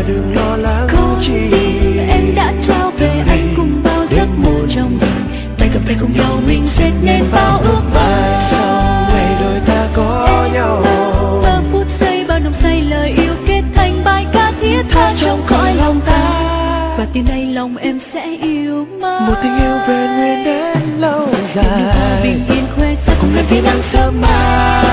đừng lo lắng chi. Em đã trao về anh cùng bao giấc mơ trong đời, tay cầm tay cùng nhau mình sẽ nên bao ước mơ. Sau ngày đôi ta có nhau, bao phút giây bao năm say lời yêu kết thành bài ca thiết tha trong cõi lòng ta. Và từ nay lòng em sẽ yêu mãi, một tình yêu vẹn nguyên đến lâu dài. Đừng bình yên khoe sắc cùng em tia nắng sớm mai.